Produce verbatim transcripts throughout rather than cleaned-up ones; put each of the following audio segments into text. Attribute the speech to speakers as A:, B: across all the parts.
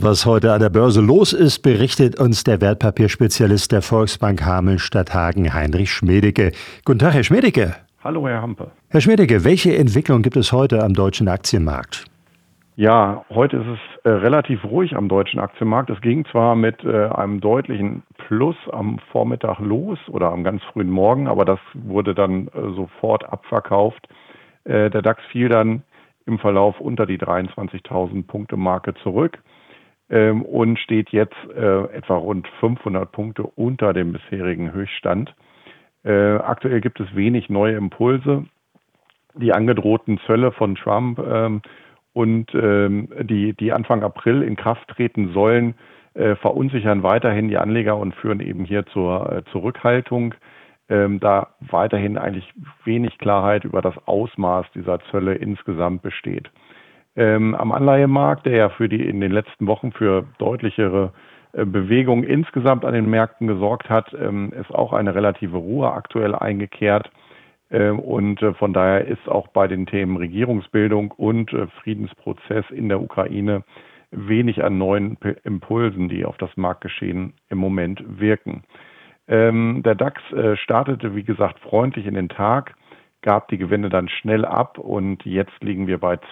A: Was heute an der Börse los ist, berichtet uns der Wertpapierspezialist der Volksbank Hameln-Stadthagen, Heinrich Schmedeke. Guten Tag, Herr Schmedeke.
B: Hallo, Herr Hampe.
A: Herr Schmedeke, welche Entwicklung gibt es heute am deutschen Aktienmarkt?
B: Ja, heute ist es äh, relativ ruhig am deutschen Aktienmarkt. Es ging zwar mit äh, einem deutlichen Plus am Vormittag los oder am ganz frühen Morgen, aber das wurde dann äh, sofort abverkauft. Äh, der DAX fiel dann im Verlauf unter die dreiundzwanzigtausend Punkte Marke zurück ähm, und steht jetzt äh, etwa rund fünfhundert Punkte unter dem bisherigen Höchststand. Äh, aktuell gibt es wenig neue Impulse. Die angedrohten Zölle von Trump ähm, und ähm, die, die Anfang April in Kraft treten sollen, äh, verunsichern weiterhin die Anleger und führen eben hier zur äh, Zurückhaltung, ähm, da weiterhin eigentlich wenig Klarheit über das Ausmaß dieser Zölle insgesamt besteht. Ähm, am Anleihemarkt, der ja für die in den letzten Wochen für deutlichere äh, Bewegung insgesamt an den Märkten gesorgt hat, ähm, ist auch eine relative Ruhe aktuell eingekehrt. Und von daher ist auch bei den Themen Regierungsbildung und Friedensprozess in der Ukraine wenig an neuen Impulsen, die auf das Marktgeschehen im Moment wirken. Der DAX startete, wie gesagt, freundlich in den Tag, gab die Gewinne dann schnell ab und jetzt liegen wir bei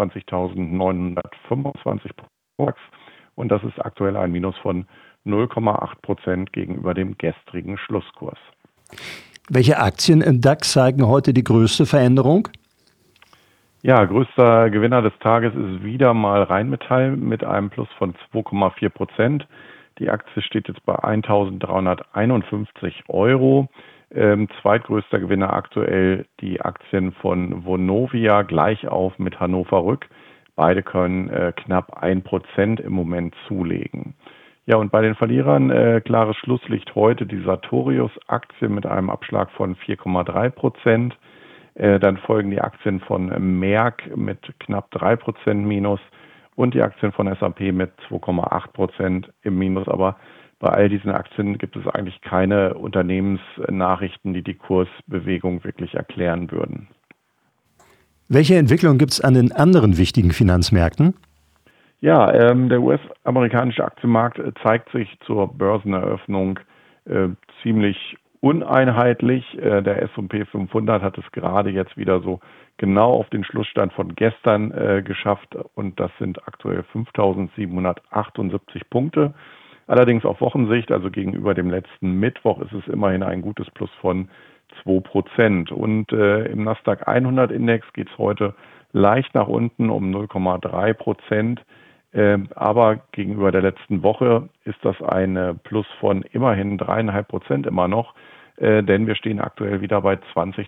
B: zweiundzwanzigtausendneunhundertfünfundzwanzig Punkten und das ist aktuell ein Minus von null Komma acht Prozent gegenüber dem gestrigen Schlusskurs.
A: Welche Aktien im DAX zeigen heute die größte Veränderung?
B: Ja, größter Gewinner des Tages ist wieder mal Rheinmetall mit einem Plus von zwei Komma vier Prozent. Die Aktie steht jetzt bei eintausenddreihunderteinundfünfzig Euro. Ähm, zweitgrößter Gewinner aktuell die Aktien von Vonovia, gleich auf mit Hannover Rück. Beide können äh, knapp ein Prozent im Moment zulegen. Ja, und bei den Verlierern äh, klares Schlusslicht heute die Sartorius-Aktie mit einem Abschlag von vier Komma drei Prozent. Äh, dann folgen die Aktien von Merck mit knapp drei Prozent Minus und die Aktien von S und P mit zwei Komma acht Prozent im Minus. Aber bei all diesen Aktien gibt es eigentlich keine Unternehmensnachrichten, die die Kursbewegung wirklich erklären würden.
A: Welche Entwicklung gibt es an den anderen wichtigen Finanzmärkten?
B: Ja, ähm, der U S-amerikanische Aktienmarkt äh, zeigt sich zur Börseneröffnung äh, ziemlich uneinheitlich. Äh, der S und P fünfhundert hat es gerade jetzt wieder so genau auf den Schlussstand von gestern äh, geschafft und das sind aktuell fünftausendsiebenhundertachtundsiebzig Punkte. Allerdings auf Wochensicht, also gegenüber dem letzten Mittwoch, ist es immerhin ein gutes Plus von zwei Prozent. Und äh, im Nasdaq hundert Index geht es heute leicht nach unten um null Komma drei Prozent. Aber gegenüber der letzten Woche ist das ein Plus von immerhin drei Komma fünf Prozent immer noch, denn wir stehen aktuell wieder bei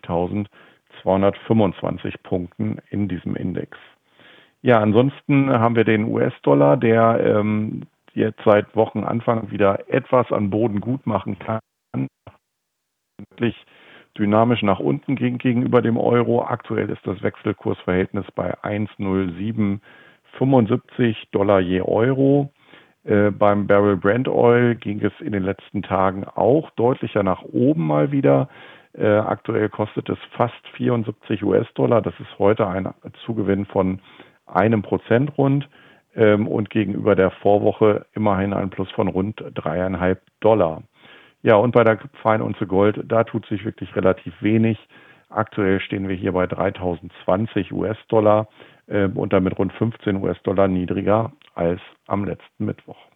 B: zwanzigtausendzweihundertfünfundzwanzig Punkten in diesem Index. Ja, ansonsten haben wir den U S-Dollar, der ähm, jetzt seit Wochenanfang wieder etwas an Boden gut machen kann, wirklich dynamisch nach unten ging gegenüber dem Euro. Aktuell ist das Wechselkursverhältnis bei eins Komma null sieben fünfundsiebzig Dollar je Euro. Äh, beim Barrel Brent Oil ging es in den letzten Tagen auch deutlicher nach oben mal wieder. Äh, aktuell kostet es fast vierundsiebzig US-Dollar. Das ist heute ein Zugewinn von einem Prozent rund ähm, und gegenüber der Vorwoche immerhin ein Plus von rund dreieinhalb Dollar. Ja, und bei der Feinunze Gold, da tut sich wirklich relativ wenig. Aktuell stehen wir hier bei dreitausendzwanzig US-Dollar äh, und damit rund fünfzehn US-Dollar niedriger als am letzten Mittwoch.